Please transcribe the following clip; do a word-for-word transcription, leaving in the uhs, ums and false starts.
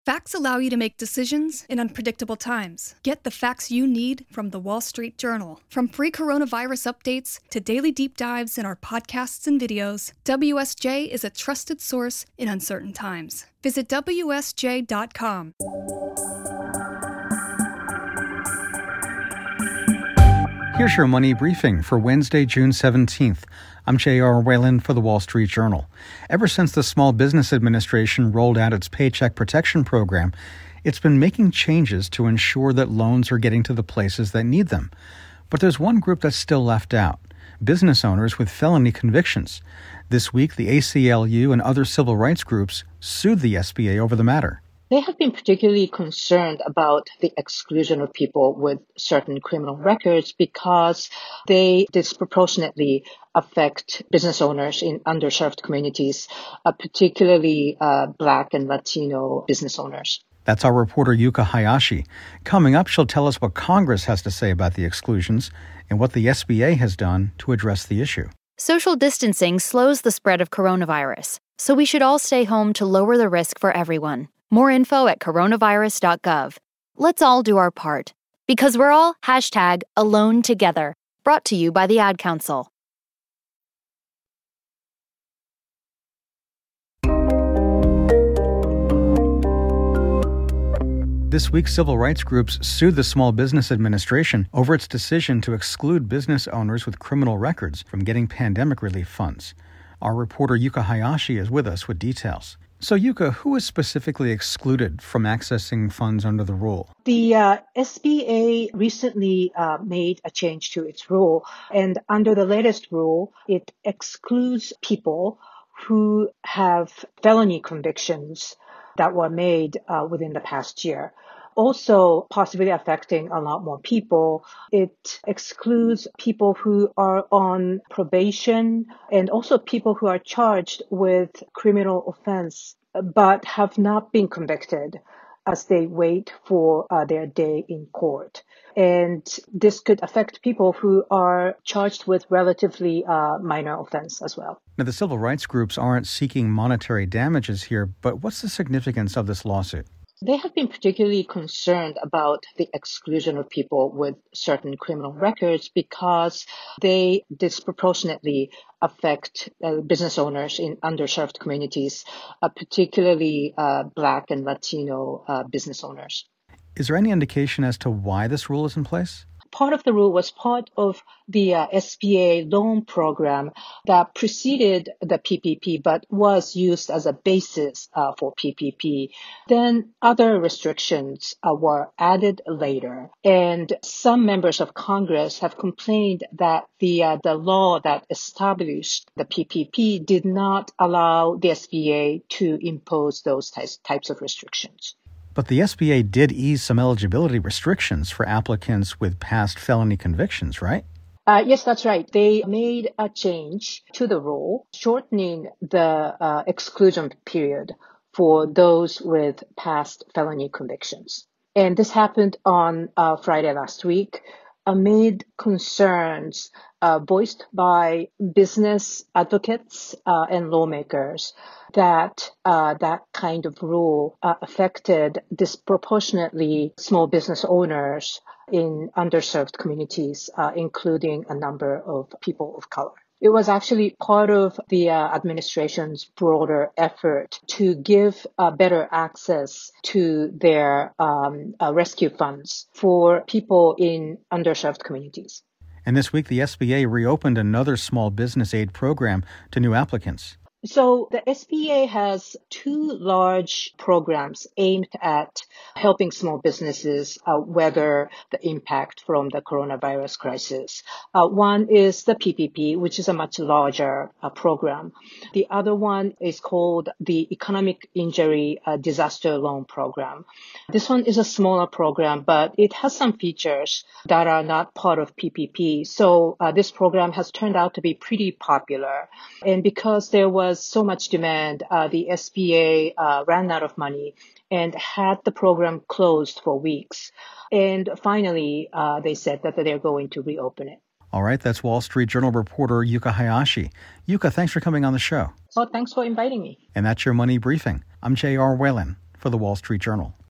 Facts allow you to make decisions in unpredictable times. Get the facts you need from the Wall Street Journal. From free coronavirus updates to daily deep dives in our podcasts and videos, W S J is a trusted source in uncertain times. Visit W S J dot com. Here's your money briefing for Wednesday, June seventeenth. I'm J R. Whalen for the Wall Street Journal. Ever since the Small Business Administration rolled out its Paycheck Protection Program, it's been making changes to ensure that loans are getting to the places that need them. But there's one group that's still left out: business owners with felony convictions. This week, the A C L U and other civil rights groups sued the S B A over the matter. They have been particularly concerned about the exclusion of people with certain criminal records because they disproportionately affect business owners in underserved communities, uh, particularly uh, Black and Latino business owners. That's our reporter Yuka Hayashi. Coming up, she'll tell us what Congress has to say about the exclusions and what the S B A has done to address the issue. Social distancing slows the spread of coronavirus, so we should all stay home to lower the risk for everyone. More info at coronavirus dot gov. Let's all do our part, because we're all hashtag alone together. Brought to you by the Ad Council. This week, civil rights groups sued the Small Business Administration over its decision to exclude business owners with criminal records from getting pandemic relief funds. Our reporter Yuka Hayashi is with us with details. So, Yuka, who is specifically excluded from accessing funds under the rule? The uh, S B A recently uh, made a change to its rule, and under the latest rule, it excludes people who have felony convictions that were made uh, within the past year. Also, possibly affecting a lot more people, it excludes people who are on probation and also people who are charged with criminal offense but have not been convicted as they wait for uh, their day in court. And this could affect people who are charged with relatively uh, minor offense as well. Now, the civil rights groups aren't seeking monetary damages here, but what's the significance of this lawsuit? They have been particularly concerned about the exclusion of people with certain criminal records because they disproportionately affect uh, business owners in underserved communities, uh, particularly uh, Black and Latino uh, business owners. Is there any indication as to why this rule is in place? Part of the rule was part of the uh, S B A loan program that preceded the P P P but was used as a basis uh, for P P P. Then other restrictions uh, were added later. And some members of Congress have complained that the uh, the law that established the P P P did not allow the S B A to impose those types, types of restrictions. But the S B A did ease some eligibility restrictions for applicants with past felony convictions, right? Uh, yes, that's right. They made a change to the rule, shortening the uh, exclusion period for those with past felony convictions. And this happened on uh, Friday last week amid concerns uh, voiced by business advocates uh, and lawmakers that uh, that kind of rule uh, affected disproportionately small business owners in underserved communities, uh, including a number of people of color. It was actually part of the uh, administration's broader effort to give uh, better access to their um, uh, rescue funds for people in underserved communities. And this week, the S B A reopened another small business aid program to new applicants. So the S B A has two large programs aimed at helping small businesses uh, weather the impact from the coronavirus crisis. Uh, one is the P P P, which is a much larger uh, program. The other one is called the Economic Injury uh, Disaster Loan Program. This one is a smaller program, but it has some features that are not part of P P P. So uh, this program has turned out to be pretty popular. And because there was so much demand, uh, the S B A uh, ran out of money and had the program closed for weeks. And finally, uh, they said that they're going to reopen it. All right, that's Wall Street Journal reporter Yuka Hayashi. Yuka, thanks for coming on the show. Well, thanks for inviting me. And that's your Money Briefing. I'm J R. Whalen for the Wall Street Journal.